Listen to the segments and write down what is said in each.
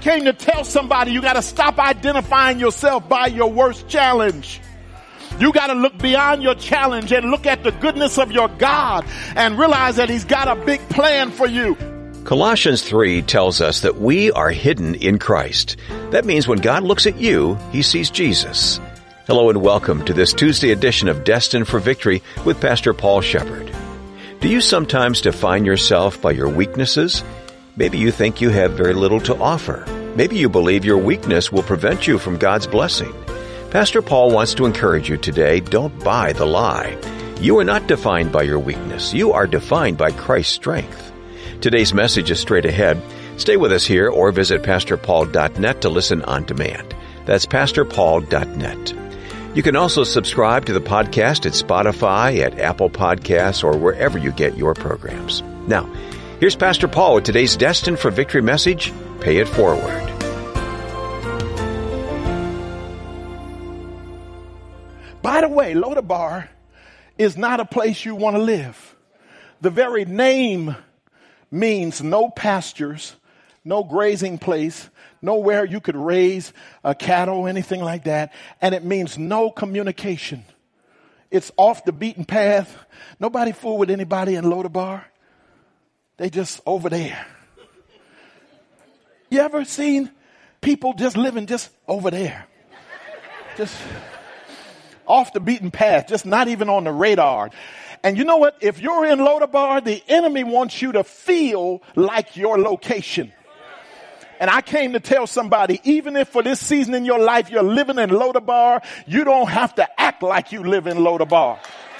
came to tell somebody you got to stop identifying yourself by your worst challenge. You got to look beyond your challenge and look at the goodness of your God and realize that He's got a big plan for you. Colossians 3 tells us that we are hidden in Christ. That means when God looks at you, He sees Jesus. Hello and welcome to this Tuesday edition of Destined for Victory with Pastor Paul Shepherd. Do you sometimes define yourself by your weaknesses? Maybe you think you have very little to offer. Maybe you believe your weakness will prevent you from God's blessing. Pastor Paul wants to encourage you today, don't buy the lie. You are not defined by your weakness. You are defined by Christ's strength. Today's message is straight ahead. Stay with us here or visit pastorpaul.net to listen on demand. That's pastorpaul.net. You can also subscribe to the podcast at Spotify, at Apple Podcasts, or wherever you get your programs. Now, here's Pastor Paul with today's Destined for Victory message, Pay It Forward. By the way, Lodabar is not a place you want to live. The very name means no pastures, no grazing place, nowhere you could raise a cattle, anything like that. And it means no communication. It's off the beaten path. Nobody fool with anybody in Lodabar. They just over there. You ever seen people just living just over there? Just off the beaten path, just not even on the radar. And you know what? If you're in Lodabar, the enemy wants you to feel like your location. And I came to tell somebody, even if for this season in your life you're living in Lodabar, you don't have to act like you live in Lodabar.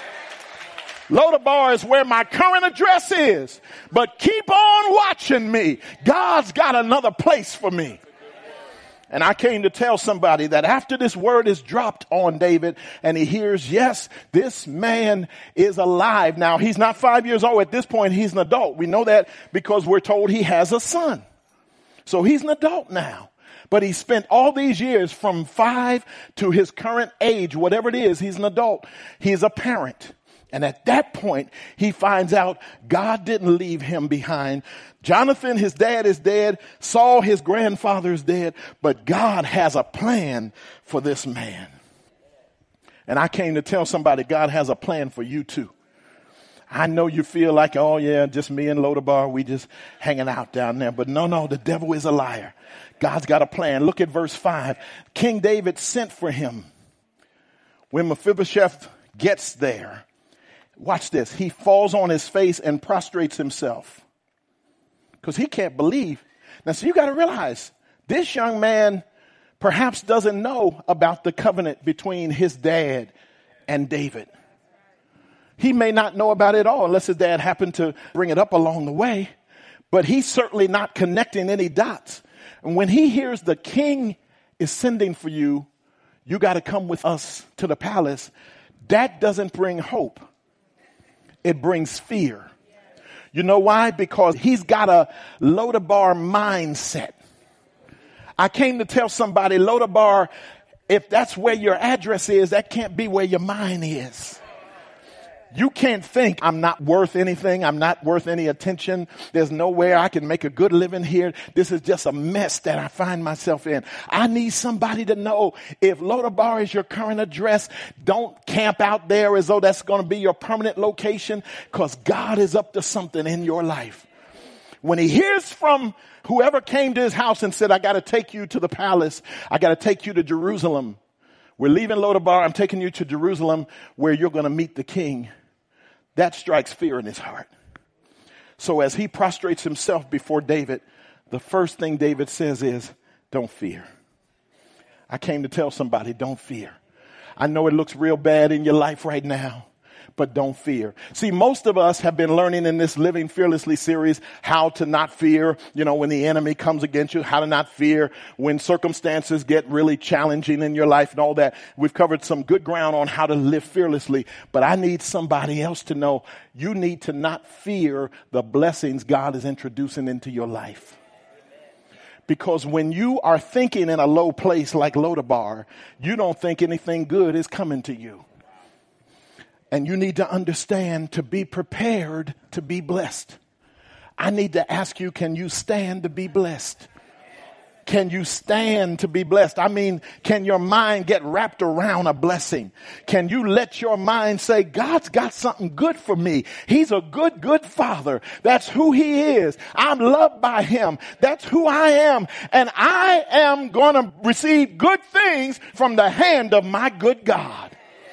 Lodabar is where my current address is. But keep on watching me. God's got another place for me. And I came to tell somebody that after this word is dropped on David and he hears, yes, this man is alive. Now, he's not 5 years old. At this point, he's an adult. We know that because we're told he has a son. So he's an adult now. But he spent all these years from 5 to his current age, whatever it is, he's an adult. He's a parent. And at that point, he finds out God didn't leave him behind. Jonathan, his dad, is dead. Saul, his grandfather, is dead. But God has a plan for this man. And I came to tell somebody God has a plan for you too. I know you feel like, oh yeah, just me and Lodabar, we just hanging out down there. But no, the devil is a liar. God's got a plan. Look at verse 5. King David sent for him. When Mephibosheth gets there, watch this. He falls on his face and prostrates himself because he can't believe. Now, so you got to realize this young man perhaps doesn't know about the covenant between his dad and David. He may not know about it at all unless his dad happened to bring it up along the way, but he's certainly not connecting any dots. And when he hears the king is sending for you, you got to come with us to the palace. That doesn't bring hope. It brings fear. You know why? Because he's got a Lodabar mindset. I came to tell somebody, Lodabar, if that's where your address is, that can't be where your mind is. You can't think, I'm not worth anything. I'm not worth any attention. There's nowhere I can make a good living here. This is just a mess that I find myself in. I need somebody to know if Lodabar is your current address, don't camp out there as though that's going to be your permanent location, because God is up to something in your life. When he hears from whoever came to his house and said, I got to take you to the palace. I got to take you to Jerusalem. We're leaving Lodabar. I'm taking you to Jerusalem where you're going to meet the king. That strikes fear in his heart. So as he prostrates himself before David, the first thing David says is, don't fear. I came to tell somebody, don't fear. I know it looks real bad in your life right now, but don't fear. See, most of us have been learning in this Living Fearlessly series how to not fear, when the enemy comes against you, how to not fear when circumstances get really challenging in your life and all that. We've covered some good ground on how to live fearlessly, but I need somebody else to know you need to not fear the blessings God is introducing into your life. Because when you are thinking in a low place like Lodabar, you don't think anything good is coming to you. And you need to understand to be prepared to be blessed. I need to ask you, can you stand to be blessed? Can you stand to be blessed? I mean, can your mind get wrapped around a blessing? Can you let your mind say, God's got something good for me. He's a good, good father. That's who he is. I'm loved by him. That's who I am. And I am going to receive good things from the hand of my good God.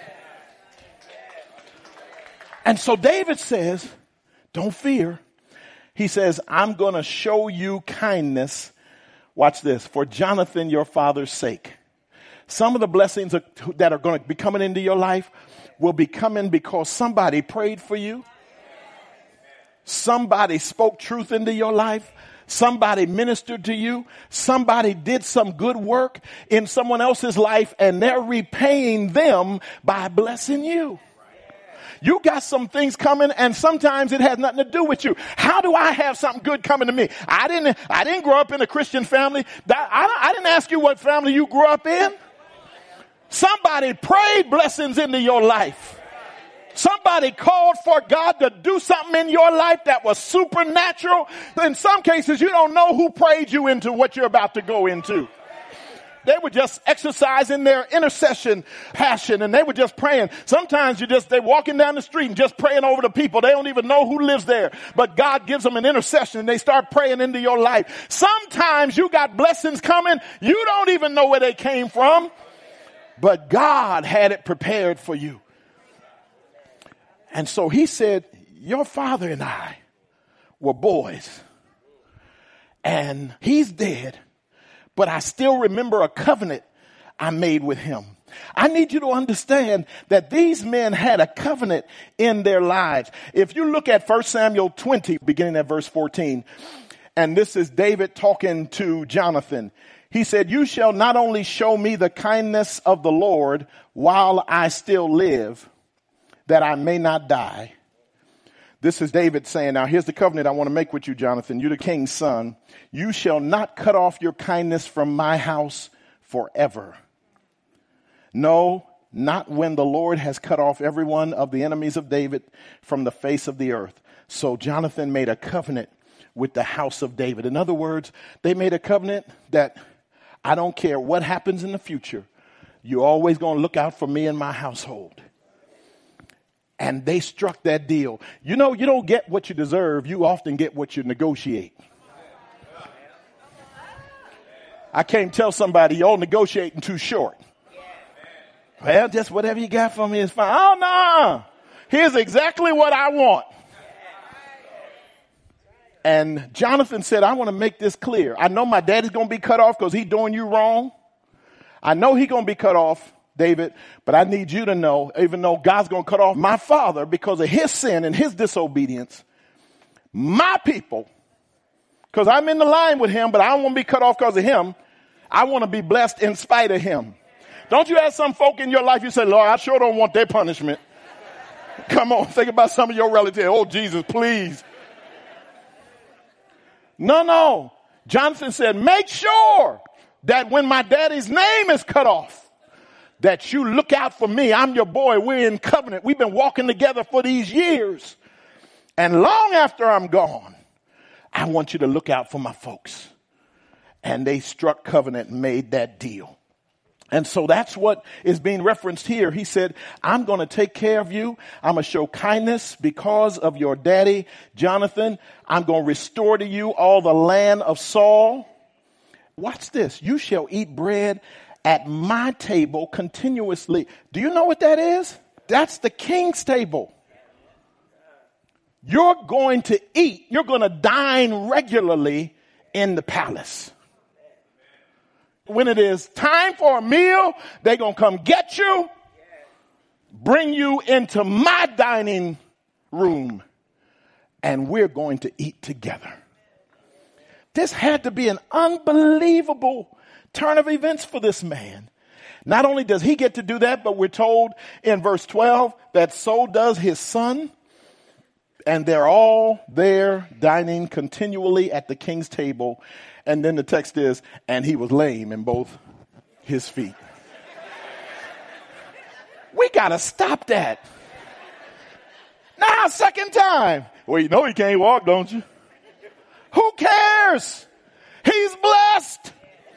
And so David says, don't fear. He says, I'm going to show you kindness. Watch this. For Jonathan, your father's sake. Some of the blessings that are going to be coming into your life will be coming because somebody prayed for you. Somebody spoke truth into your life. Somebody ministered to you. Somebody did some good work in someone else's life, and they're repaying them by blessing you. You got some things coming, and sometimes it has nothing to do with you. How do I have something good coming to me? I didn't grow up in a Christian family. I didn't ask you what family you grew up in. Somebody prayed blessings into your life. Somebody called for God to do something in your life that was supernatural. In some cases, you don't know who prayed you into what you're about to go into. They were just exercising their intercession passion, and they were just praying. Sometimes they're walking down the street and just praying over the people. They don't even know who lives there, but God gives them an intercession and they start praying into your life. Sometimes you got blessings coming. You don't even know where they came from, but God had it prepared for you. And so he said, your father and I were boys, and he's dead. But I still remember a covenant I made with him. I need you to understand that these men had a covenant in their lives. If you look at 1 Samuel 20, beginning at verse 14, and this is David talking to Jonathan. He said, you shall not only show me the kindness of the Lord while I still live, that I may not die. This is David saying, now here's the covenant I want to make with you, Jonathan. You're the king's son. You shall not cut off your kindness from my house forever. No, not when the Lord has cut off every one of the enemies of David from the face of the earth. So Jonathan made a covenant with the house of David. In other words, they made a covenant that I don't care what happens in the future. You're always going to look out for me and my household. And they struck that deal. You know, you don't get what you deserve. You often get what you negotiate. I can't tell somebody you're negotiating too short. Well, just whatever you got for me is fine. Oh, no. Here's exactly what I want. And Jonathan said, I want to make this clear. I know my daddy's going to be cut off because he's doing you wrong. I know he's going to be cut off, David, but I need you to know, even though God's going to cut off my father because of his sin and his disobedience, my people, because I'm in the line with him, but I don't want to be cut off because of him. I want to be blessed in spite of him. Don't you have some folk in your life you say, Lord, I sure don't want their punishment. Come on, think about some of your relatives. Oh, Jesus, please. No. Jonathan said, make sure that when my daddy's name is cut off, that you look out for me. I'm your boy. We're in covenant. We've been walking together for these years. And long after I'm gone, I want you to look out for my folks. And they struck covenant and made that deal. And so that's what is being referenced here. He said, I'm going to take care of you. I'm going to show kindness because of your daddy, Jonathan. I'm going to restore to you all the land of Saul. Watch this. You shall eat bread at my table continuously. Do you know what that is? That's the king's table. You're going to eat. You're going to dine regularly in the palace. When it is time for a meal, they're going to come get you, bring you into my dining room, and we're going to eat together. This had to be an unbelievable turn of events for this man. Not only does he get to do that, but we're told in verse 12 that so does his son. And they're all there dining continually at the king's table. And then the text is, and he was lame in both his feet. We got to stop that. Now, second time. Well, you know he can't walk, don't you? Who cares? He's blessed.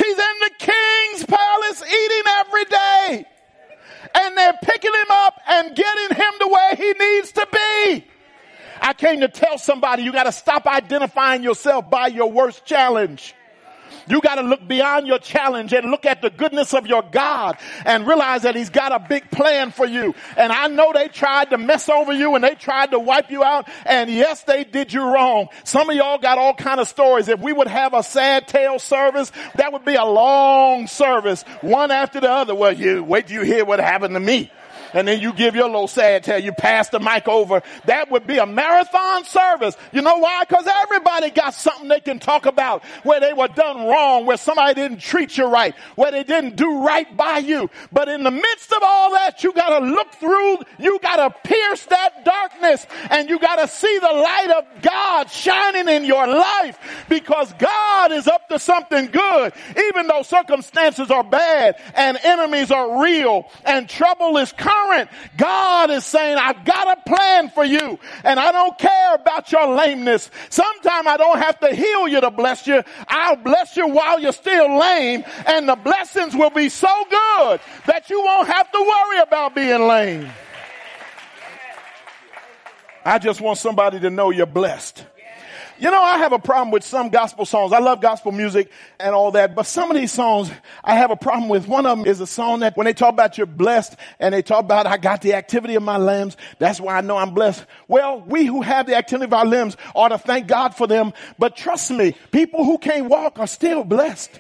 He's in the king's palace eating every day. And they're picking him up and getting him to where he needs to be. I came to tell somebody you got to stop identifying yourself by your worst challenge. You got to look beyond your challenge and look at the goodness of your God and realize that he's got a big plan for you. And I know they tried to mess over you and they tried to wipe you out. And yes, they did you wrong. Some of y'all got all kind of stories. If we would have a sad tale service, that would be a long service, one after the other. Well, you wait till you hear what happened to me. And then you give your little sad tale. You pass the mic over. That would be a marathon service. You know why? Because everybody got something they can talk about where they were done wrong, where somebody didn't treat you right, where they didn't do right by you. But in the midst of all that, you got to look through, you got to pierce that darkness, and you got to see the light of God shining in your life, because God is up to something good. Even though circumstances are bad and enemies are real and trouble is coming, God is saying, I've got a plan for you, and I don't care about your lameness. Sometimes I don't have to heal you to bless you. I'll bless you while you're still lame, and the blessings will be so good that you won't have to worry about being lame. I just want somebody to know you're blessed. You know, I have a problem with some gospel songs. I love gospel music and all that, but some of these songs I have a problem with. One of them is a song that when they talk about you're blessed and they talk about I got the activity of my limbs, that's why I know I'm blessed. Well, we who have the activity of our limbs ought to thank God for them, but trust me, people who can't walk are still blessed.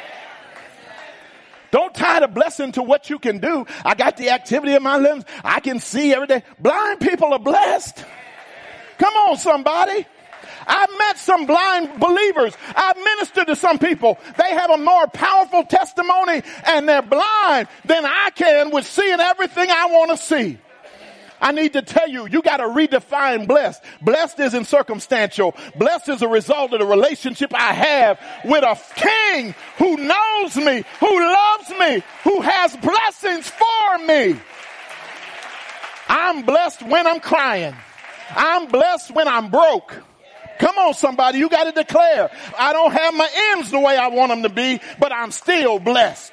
Don't tie the blessing to what you can do. I got the activity of my limbs. I can see every day. Blind people are blessed. Come on, somebody. I've met some blind believers. I've ministered to some people. They have a more powerful testimony and they're blind than I can with seeing everything I want to see. I need to tell you, you got to redefine blessed. Blessed isn't circumstantial. Blessed is a result of the relationship I have with a king who knows me, who loves me, who has blessings for me. I'm blessed when I'm crying. I'm blessed when I'm broke. Come on, somebody, you got to declare, I don't have my ends the way I want them to be, but I'm still blessed.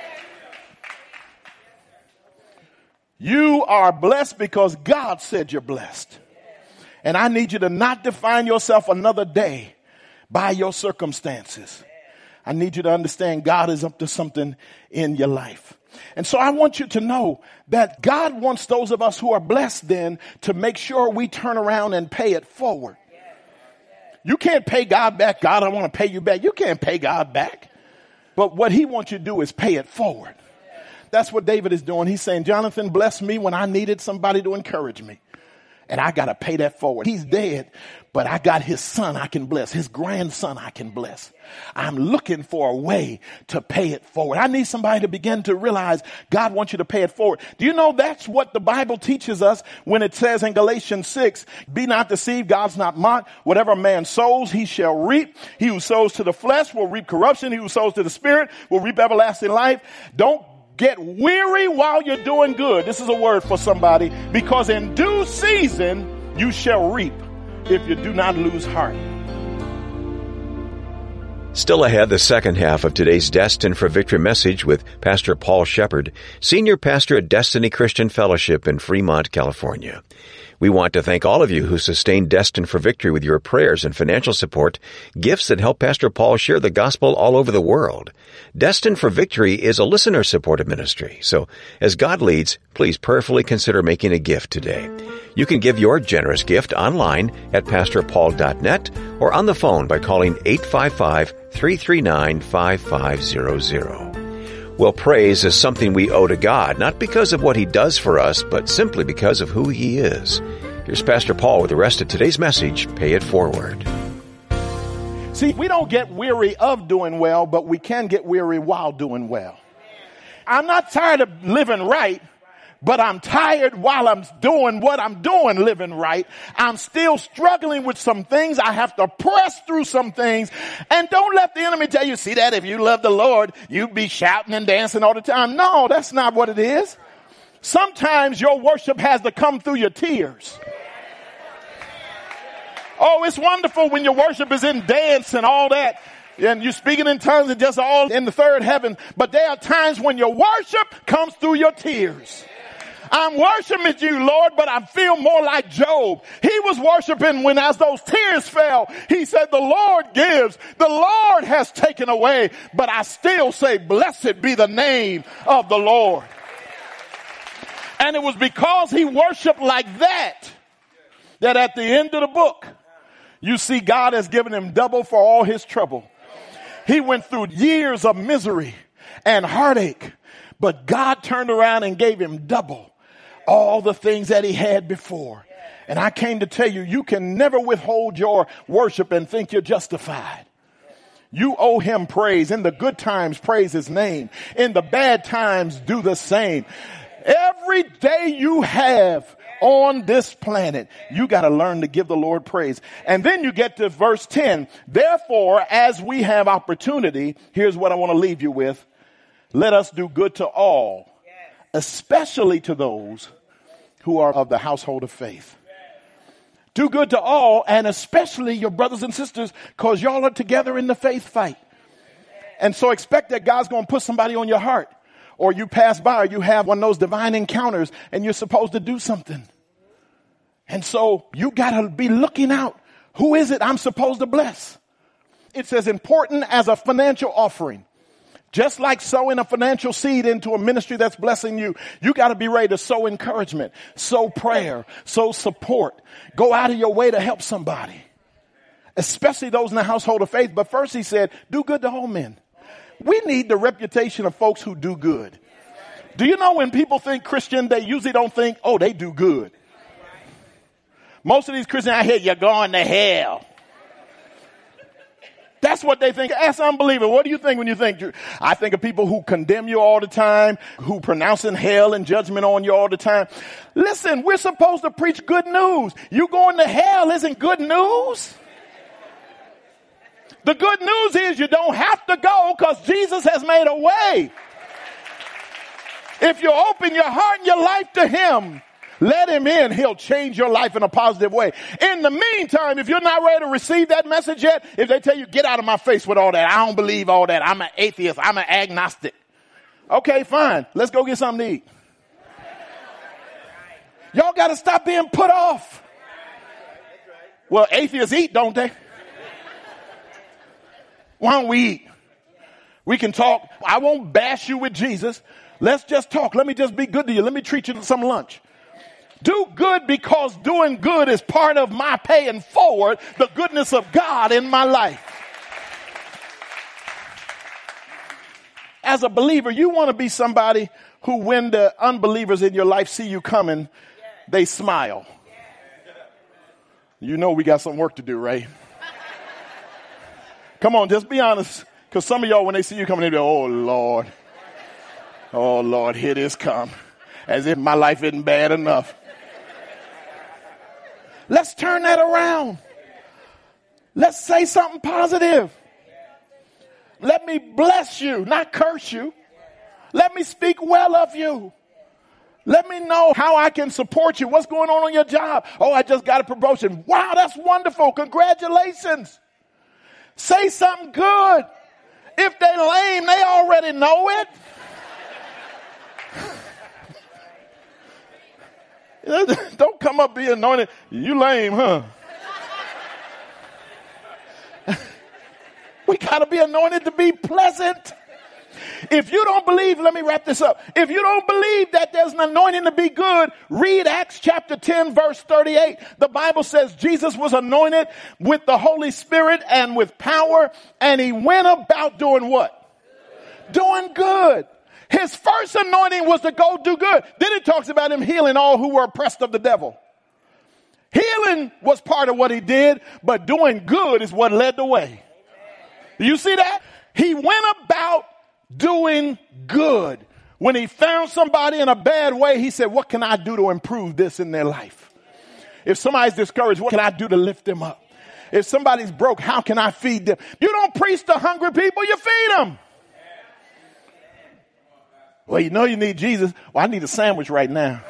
You are blessed because God said you're blessed. And I need you to not define yourself another day by your circumstances. I need you to understand God is up to something in your life. And so I want you to know that God wants those of us who are blessed then to make sure we turn around and pay it forward. You can't pay God back. God, I want to pay you back. You can't pay God back. But what he wants you to do is pay it forward. That's what David is doing. He's saying, Jonathan blessed me when I needed somebody to encourage me. And I got to pay that forward. He's dead, but I got his son I can bless. His grandson I can bless. I'm looking for a way to pay it forward. I need somebody to begin to realize God wants you to pay it forward. Do you know that's what the Bible teaches us when it says in Galatians 6, be not deceived, God's not mocked. Whatever a man sows, he shall reap. He who sows to the flesh will reap corruption. He who sows to the spirit will reap everlasting life. Don't get weary while you're doing good. This is a word for somebody, because in due season you shall reap if you do not lose heart. Still ahead, the second half of today's Destined for Victory message with Pastor Paul Shepard, Senior Pastor at Destiny Christian Fellowship in Fremont, California. We want to thank all of you who sustain Destined for Victory with your prayers and financial support, gifts that help Pastor Paul share the gospel all over the world. Destined for Victory is a listener-supported ministry, so as God leads, please prayerfully consider making a gift today. You can give your generous gift online at pastorpaul.net or on the phone by calling 855-339-5500. Well, praise is something we owe to God, not because of what he does for us, but simply because of who he is. Here's Pastor Paul with the rest of today's message, Pay It Forward. See, we don't get weary of doing well, but we can get weary while doing well. I'm not tired of living right, but I'm tired while I'm doing what I'm doing, living right. I'm still struggling with some things. I have to press through some things. And don't let the enemy tell you, see that if you love the Lord, you'd be shouting and dancing all the time. No, that's not what it is. Sometimes your worship has to come through your tears. Oh, it's wonderful when your worship is in dance and all that. And you're speaking in tongues and just all in the third heaven. But there are times when your worship comes through your tears. I'm worshiping you, Lord, but I feel more like Job. He was worshiping when as those tears fell, he said, the Lord gives, the Lord has taken away, but I still say, blessed be the name of the Lord. And it was because he worshiped like that at the end of the book, you see God has given him double for all his trouble. He went through years of misery and heartache, but God turned around and gave him double all the things that he had before. And I came to tell you, you can never withhold your worship and think you're justified. You owe him praise. In the good times, praise his name. In the bad times, do the same. Every day you have on this planet, you got to learn to give the Lord praise. And then you get to verse 10. Therefore, as we have opportunity, here's what I want to leave you with. Let us do good to all, especially to those who are of the household of faith. Do good to all, and especially your brothers and sisters, because y'all are together in the faith fight. And so expect that God's going to put somebody on your heart. Or you pass by, or you have one of those divine encounters, and you're supposed to do something. And so you got to be looking out. Who is it I'm supposed to bless? It's as important as a financial offering. Just like sowing a financial seed into a ministry that's blessing you, you got to be ready to sow encouragement, sow prayer, sow support. Go out of your way to help somebody, especially those in the household of faith. But first he said, do good to all men. We need the reputation of folks who do good. Do you know when people think Christian, they usually don't think, oh, they do good. Most of these Christians out here, you're going to hell. That's what they think. Ask unbeliever. What do you think when you think? I think of people who condemn you all the time, who pronouncing hell and judgment on you all the time. Listen, we're supposed to preach good news. You going to hell isn't good news. The good news is you don't have to go because Jesus has made a way. If you open your heart and your life to him, let him in, he'll change your life in a positive way. In the meantime, if you're not ready to receive that message yet, if they tell you, get out of my face with all that, I don't believe all that, I'm an atheist, I'm an agnostic. Okay, fine. Let's go get something to eat. Y'all got to stop being put off. Well, atheists eat, don't they? Why don't we eat? We can talk. I won't bash you with Jesus. Let's just talk. Let me just be good to you. Let me treat you to some lunch. Do good because doing good is part of my paying forward the goodness of God in my life. As a believer, you want to be somebody who, when the unbelievers in your life see you coming, they smile. You know we got some work to do, right? Come on, just be honest. Because some of y'all, when they see you coming, they go, oh, Lord, here this come. As if my life isn't bad enough. Let's turn that around. Let's say something positive. Let me bless you, not curse you. Let me speak well of you. Let me know how I can support you. What's going on your job? Oh, I just got a promotion. Wow, that's wonderful. Congratulations. Say something good. If they lame, they already know it. Don't come up being anointed. You lame, huh? We got to be anointed to be pleasant. If you don't believe, let me wrap this up. If you don't believe that there's an anointing to be good, read Acts chapter 10, verse 38. The Bible says Jesus was anointed with the Holy Spirit and with power, and he went about doing what? Doing good. His first anointing was to go do good. Then it talks about him healing all who were oppressed of the devil. Healing was part of what he did, but doing good is what led the way. You see that? He went about doing good. When he found somebody in a bad way, he said, what can I do to improve this in their life? If somebody's discouraged, what can I do to lift them up? If somebody's broke, how can I feed them? You don't preach to hungry people, you feed them. Well, you know you need Jesus. Well, I need a sandwich right now.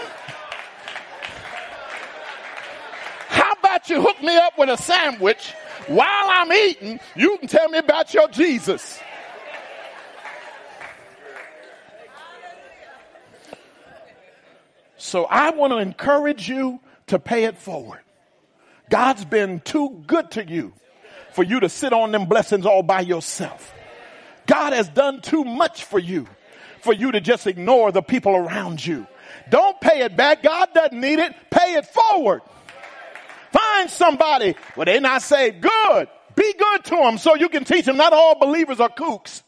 How about you hook me up with a sandwich while I'm eating, you can tell me about your Jesus. So I want to encourage you to pay it forward. God's been too good to you for you to sit on them blessings all by yourself. God has done too much for you to just ignore the people around you. Don't pay it back. God doesn't need it. Pay it forward. Find somebody. Well, they're not saved. Good. Be good to them so you can teach them not all believers are kooks.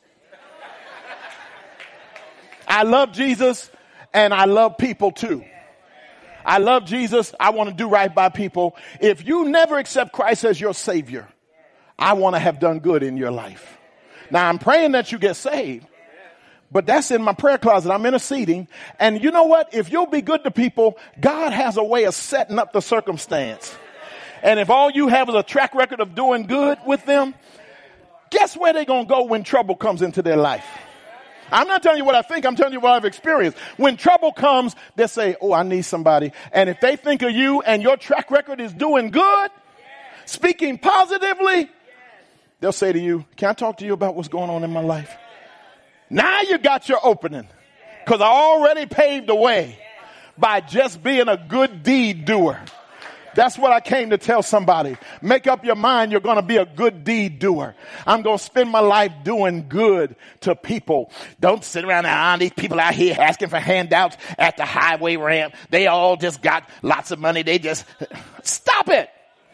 I love Jesus and I love people too. I love Jesus. I want to do right by people. If you never accept Christ as your Savior, I want to have done good in your life. Now, I'm praying that you get saved, but that's in my prayer closet. I'm interceding. And you know what? If you'll be good to people, God has a way of setting up the circumstance. And if all you have is a track record of doing good with them, guess where they're going to go when trouble comes into their life? I'm not telling you what I think. I'm telling you what I've experienced. When trouble comes, they say, oh, I need somebody. And if they think of you and your track record is doing good, speaking positively, they'll say to you, can I talk to you about what's going on in my life? Now you got your opening, because I already paved the way by just being a good deed doer. That's what I came to tell somebody. Make up your mind you're going to be a good deed doer. I'm going to spend my life doing good to people. Don't sit around and these people out here asking for handouts at the highway ramp. They all just got lots of money. They just stop it.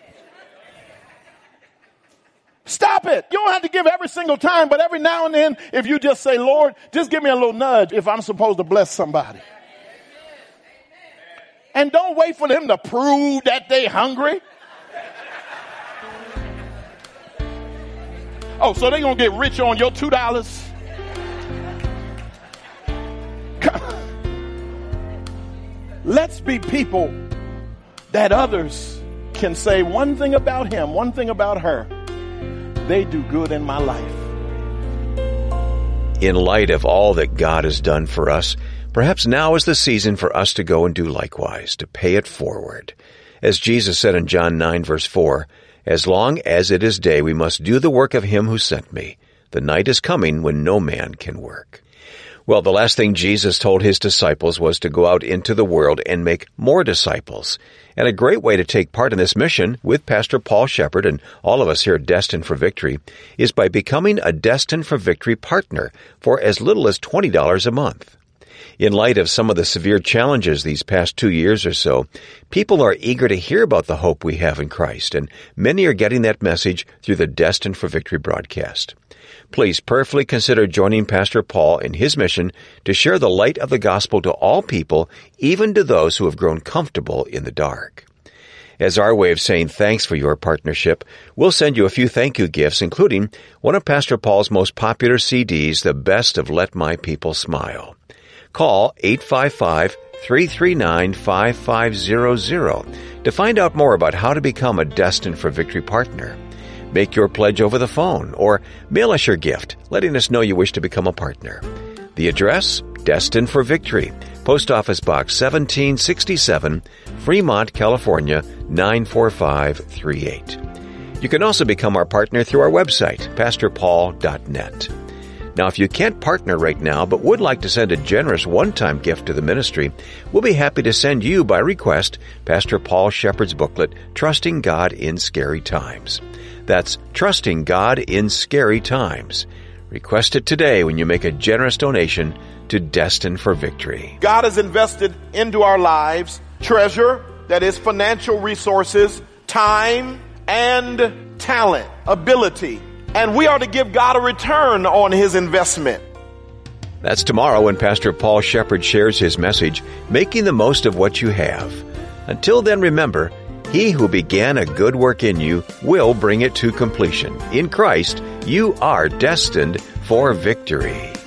Stop it. You don't have to give every single time, but every now and then, if you just say, Lord, just give me a little nudge if I'm supposed to bless somebody. And don't wait for them to prove that they hungry. Oh, so they're going to get rich on your $2? Let's be people that others can say one thing about him, one thing about her. They do good in my life. In light of all that God has done for us, perhaps now is the season for us to go and do likewise, to pay it forward. As Jesus said in John 9, verse 4, as long as it is day, we must do the work of him who sent me. The night is coming when no man can work. Well, the last thing Jesus told his disciples was to go out into the world and make more disciples. And a great way to take part in this mission with Pastor Paul Shepherd and all of us here at Destined for Victory is by becoming a Destined for Victory partner for as little as $20 a month. In light of some of the severe challenges these past 2 years or so, people are eager to hear about the hope we have in Christ, and many are getting that message through the Destined for Victory broadcast. Please prayerfully consider joining Pastor Paul in his mission to share the light of the gospel to all people, even to those who have grown comfortable in the dark. As our way of saying thanks for your partnership, we'll send you a few thank you gifts, including one of Pastor Paul's most popular CDs, The Best of Let My People Smile. Call 855-339-5500 to find out more about how to become a Destined for Victory partner. Make your pledge over the phone or mail us your gift, letting us know you wish to become a partner. The address, Destined for Victory, Post Office Box 1767, Fremont, California, 94538. You can also become our partner through our website, pastorpaul.net. Now, if you can't partner right now but would like to send a generous one-time gift to the ministry, we'll be happy to send you, by request, Pastor Paul Shepherd's booklet, Trusting God in Scary Times. That's Trusting God in Scary Times. Request it today when you make a generous donation to Destined for Victory. God has invested into our lives treasure, that is financial resources, time, and talent, ability. And we are to give God a return on his investment. That's tomorrow when Pastor Paul Shepherd shares his message, Making the Most of What You Have. Until then, remember, he who began a good work in you will bring it to completion. In Christ, you are destined for victory.